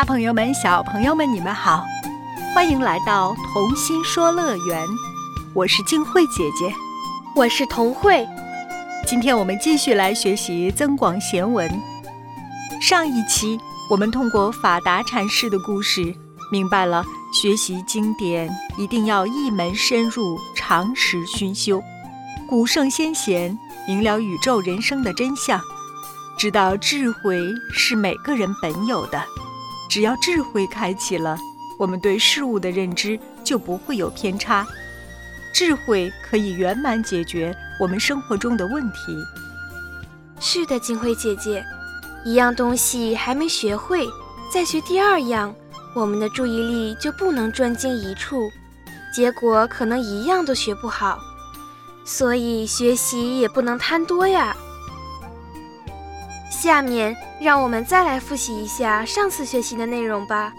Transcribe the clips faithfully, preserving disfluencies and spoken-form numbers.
朋友们小朋友们你们好，欢迎来到童心说乐园，我是静慧姐姐。 我是童慧。 今天我们继续来学习增广贤文。上一期我们通过法达禅师的故事明白了学习经典一定要一门深入，长时熏修，古圣先贤明了宇宙人生的真相，知道智慧是每个人本有的，只要智慧开启了，我们对事物的认知就不会有偏差，智慧可以圆满解决我们生活中的问题。 是的，静慧姐姐，一样东西还没学会，再学第二样，我们的注意力就不能专精一处，结果可能一样都学不好。所以学习也不能贪多呀。下面让我们再来复习一下上次学习的内容吧。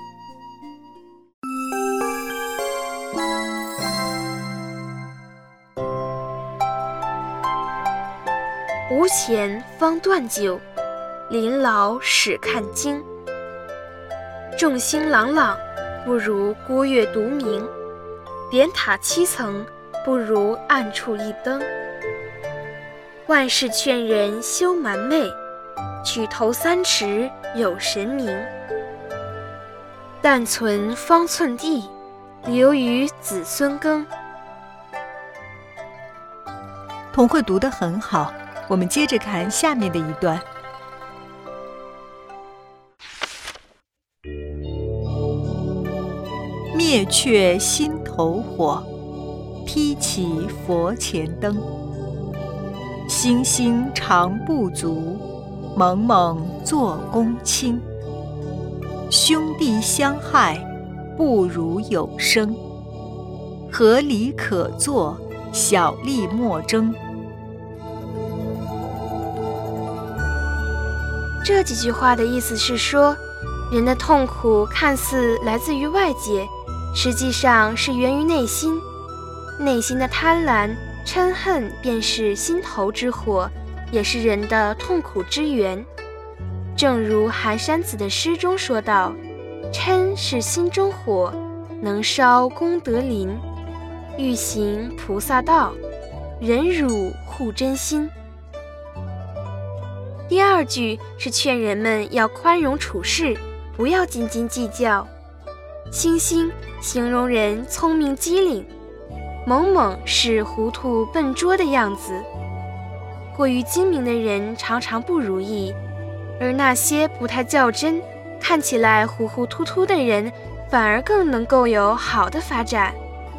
无钱方断酒，临老始看经。众星朗朗，不如孤月独明；点塔七层，不如暗处一灯。万事劝人休瞒昧，举头三尺有神明。但存方寸地，留于子孙耕。 童慧读得很好，我们接着看下面的一段。灭却心头火，披起佛前灯。星星常不足，猛猛做公卿。兄弟相害，不如有生。合理可做，小利莫争。 这几句话的意思是说，人的痛苦看似来自于外界，实际上是源于内心。内心的贪婪、嗔恨便是心头之火，也是人的痛苦之源。正如寒山子的诗中说道：嗔是心中火，能烧功德林。欲行菩萨道，忍辱护真心。第二句是劝人们要宽容处事，不要斤斤计较。星星形容人聪明机灵，猛猛是糊涂笨拙的样子。过于精明的人常常不如意，而那些不太较真，看起来糊糊涂涂的人，反而更能够有好的发展。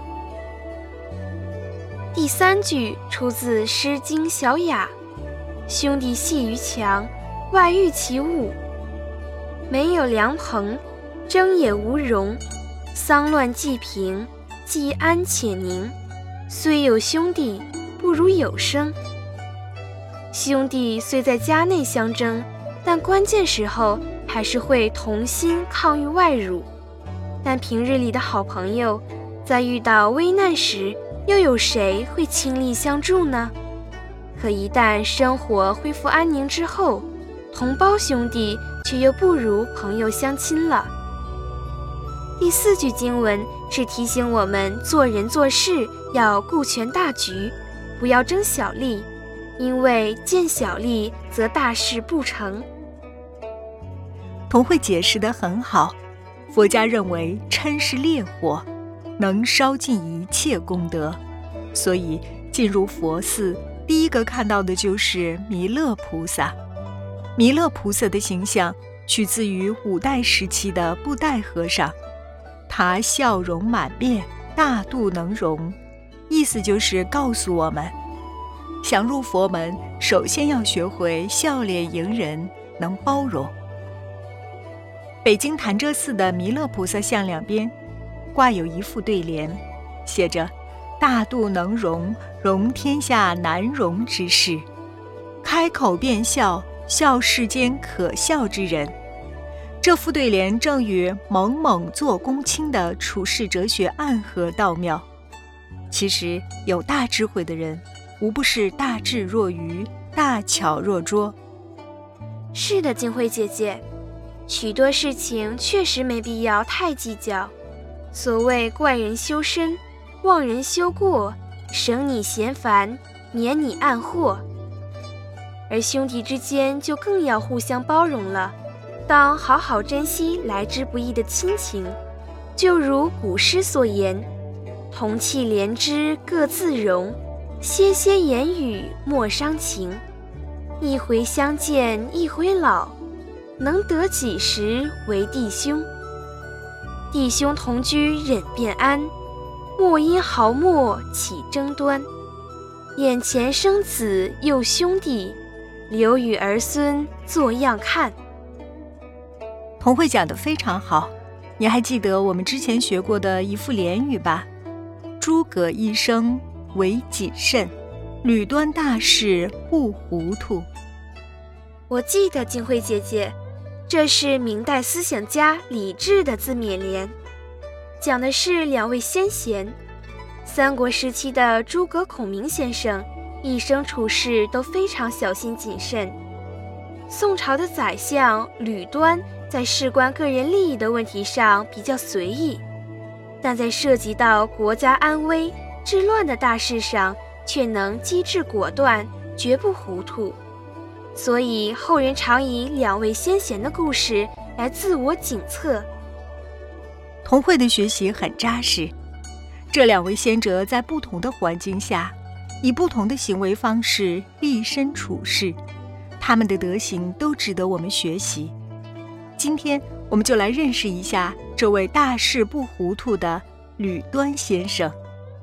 第三句出自《诗经·小雅》：兄弟戏于墙，外御其物。没有良朋，争也无容。丧乱既平，既安且宁。虽有兄弟，不如有生。兄弟虽在家内相争，但关键时候还是会同心抗御外辱。但平日里的好朋友，在遇到危难时，又有谁会倾力相助呢？可一旦生活恢复安宁之后，同胞兄弟却又不如朋友相亲了。第四句经文是提醒我们做人做事要顾全大局，不要争小利，因为见小利则大事不成。 童慧解释得很好，佛家认为嗔是烈火，能烧尽一切功德，所以进入佛寺第一个看到的就是弥勒菩萨。弥勒菩萨的形象取自于五代时期的布袋和尚，他笑容满面，大度能容，意思就是告诉我们，想入佛门，首先要学会笑脸迎人，能包容。北京潭柘寺的弥勒菩萨像两边挂有一副对联，写着大度能容，容天下难容之事；开口便笑，笑世间可笑之人。这副对联正与猛猛做公卿的处世哲学暗合道妙。其实有大智慧的人，无不是大智若愚，大巧若拙。 是的，静慧姐姐， 许多事情确实没必要太计较。所谓怪人修身，忘人修过，省你闲烦，免你暗祸。而兄弟之间就更要互相包容了，当好好珍惜来之不易的亲情。就如古诗所言，同气连枝各自容，歇歇言语莫伤情。一回相见一回老，能得几时为弟兄。弟兄同居忍便安，莫因毫末起争端。眼前生子又兄弟，留与儿孙作样看。 童慧讲得非常好，你还记得我们之前学过的一副联语吧？诸葛一生唯谨慎，吕端大事不糊涂。 我记得静慧姐姐，这是明代思想家李治的自勉联，讲的是两位先贤。三国时期的诸葛孔明先生一生处事都非常小心谨慎。宋朝的宰相吕端在事关个人利益的问题上比较随意，但在涉及到国家安危、治乱的大事上却能机智果断，绝不糊涂。所以后人常以两位先贤的故事来自我警策。 童慧的学习很扎实，这两位先哲在不同的环境下，以不同的行为方式立身处世，他们的德行都值得我们学习。今天我们就来认识一下这位大事不糊涂的吕端先生。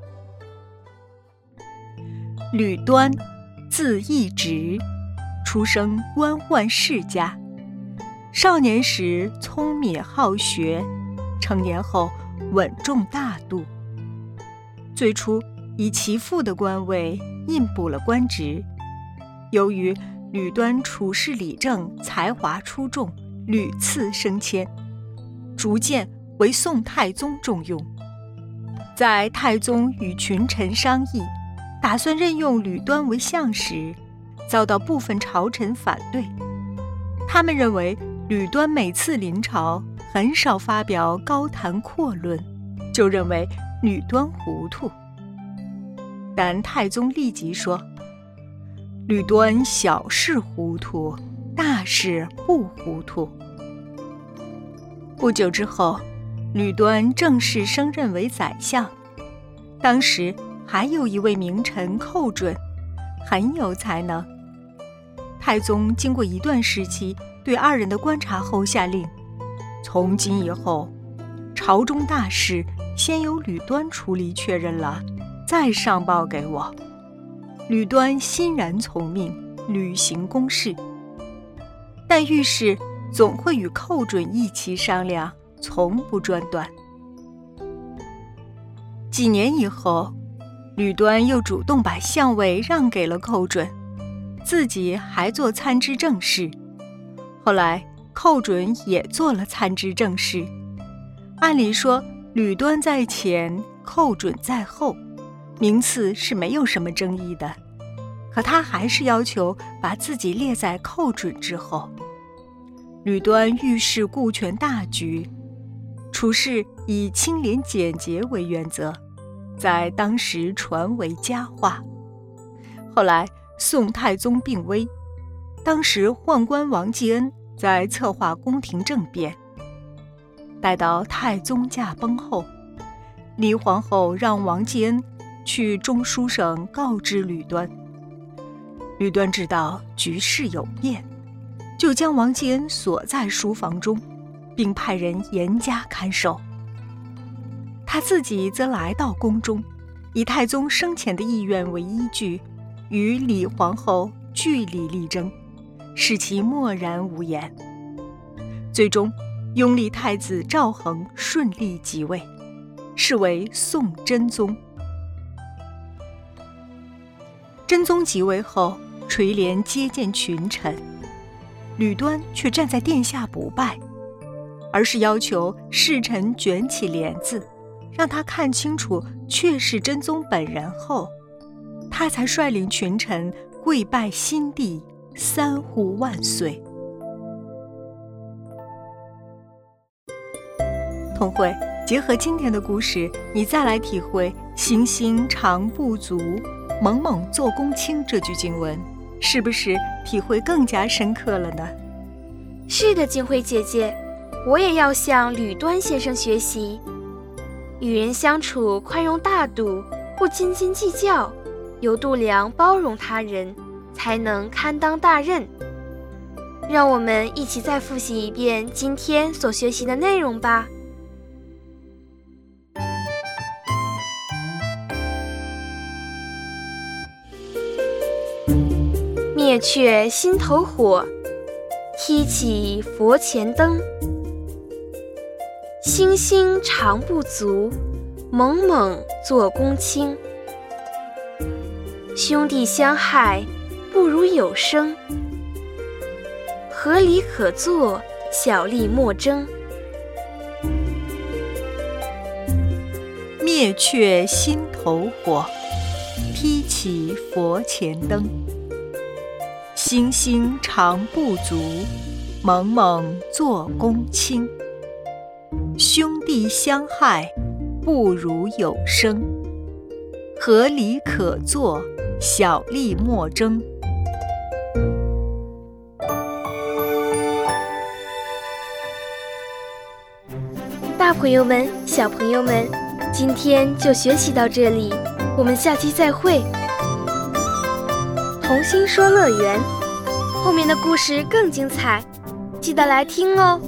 吕端，字义直，出生官宦世家，少年时聪敏好学，成年后稳重大度。最初以其父的官位应补了官职，由于吕端处事理政，才华出众，屡次升迁，逐渐为宋太宗重用。在太宗与群臣商议，打算任用吕端为相时，遭到部分朝臣反对。他们认为吕端每次临朝很少发表高谈阔论，就认为吕端糊涂。但太宗立即说，吕端小事糊涂，大事不糊涂。不久之后，吕端正式升任为宰相。当时还有一位名臣寇准，很有才能。太宗经过一段时期对二人的观察后下令，从今以后，朝中大事先由吕端处理确认了，再上报给我。吕端欣然从命，履行公事。但遇事总会与寇准一起商量，从不专断。几年以后，吕端又主动把相位让给了寇准，自己还做参知政事。后来寇准也做了参知政事。按理说吕端在前，寇准在后，名次是没有什么争议的，可他还是要求把自己列在寇准之后。吕端遇事顾全大局，处事以清廉简洁为原则，在当时传为佳话。后来宋太宗病危，当时宦官王继恩在策划宫廷政变。待到太宗驾崩后，李皇后让王继恩去中书省告知吕端。吕端知道局势有变，就将王继恩锁在书房中，并派人严加看守。他自己则来到宫中，以太宗生前的意愿为依据，与李皇后据理力争，使其默然无言。最终拥立太子赵恒顺利即位，是为宋真宗。真宗即位后，垂帘接见群臣，吕端却站在殿下不拜，而是要求侍臣卷起帘子，让他看清楚确是真宗本人后，他才率领群臣跪拜新帝，三呼万岁。 童慧，结合今天的故事，你再来体会星星常不足，猛猛做公卿这句经文，是不是体会更加深刻了呢？ 是的，静慧姐姐，我也要向吕端先生学习，与人相处宽容大度，不斤斤计较，有度量包容他人，才能堪当大任。让我们一起再复习一遍今天所学习的内容吧。灭却心头火，提起佛前灯。星星常不足，猛猛做公卿。兄弟相害，不如有声。合理可做，小利莫争。 灭却心头火，提起佛前灯。星星常不足，猛猛做公卿。兄弟相害，不如有声。合理可做，小利莫争。 大朋友们，小朋友们，今天就学习到这里，我们下期再会。童心说乐园，后面的故事更精彩，记得来听哦。